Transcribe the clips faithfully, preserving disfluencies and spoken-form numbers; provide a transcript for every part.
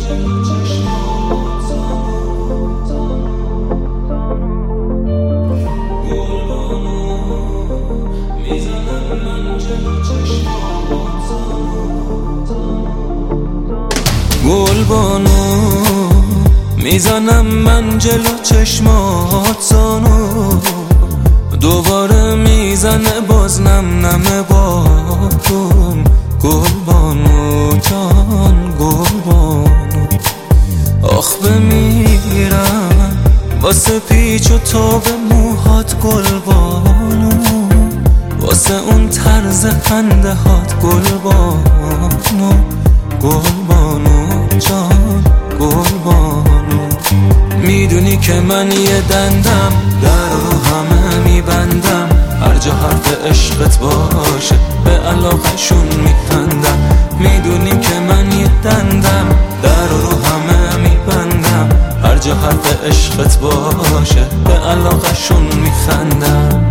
گلبانو میزنم من جلو چشمات زانو، دوباره میزنه باز نم نم باتون. گلبانو جان گلبانو، آخ بمیرم واسه پیچ و تاب موهات گلبانو، واسه اون طرز خنده هات گلبانو. گلبانو جان گلبانو، میدونی که من یه دندم در رو همه میبندم، هر جا حرف عشقت باشه به علاقشون میخندم. میدونی که من یه دندم در رو همه میبندم، هر جا حرف عشقت باشه به علاقشون میخندم.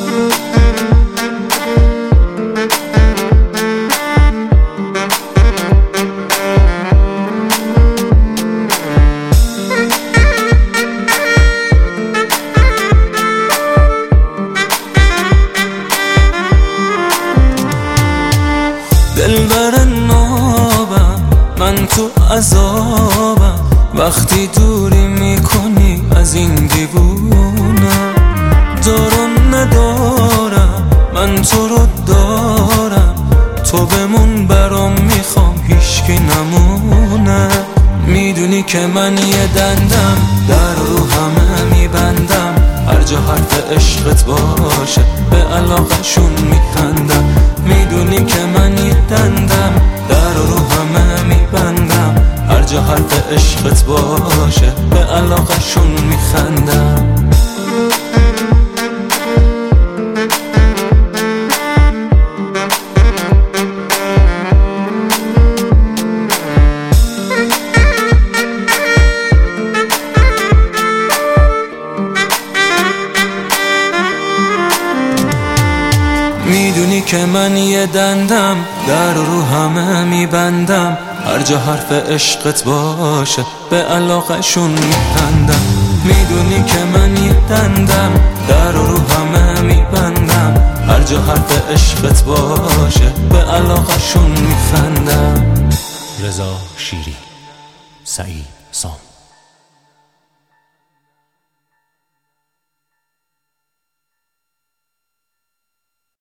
دلبر نابم من تو عذابم، وقتی دوری میکنی از این دیوونم. دارم ندارم من تو رو دارم، تو بمون برام میخوام هیچکی نمونه. میدونی که من یه دندم در رو همه میبندم، هر جا حرف عشقت باشه به علاقشون میخندم. میدونی که من یه دندم در رو همه میبندم، هر جا حرف عشقت باشه به علاقشون میخندم. میدونی که من یه دندم در رو همه میبندم، هر جا حرف عشقت باشه به علاقشون میخندم. میدونی که من یه دندم در رو همه میبندم، هر جا حرف عشقت باشه به علاقشون میخندم. رضا شیری، سعید سام.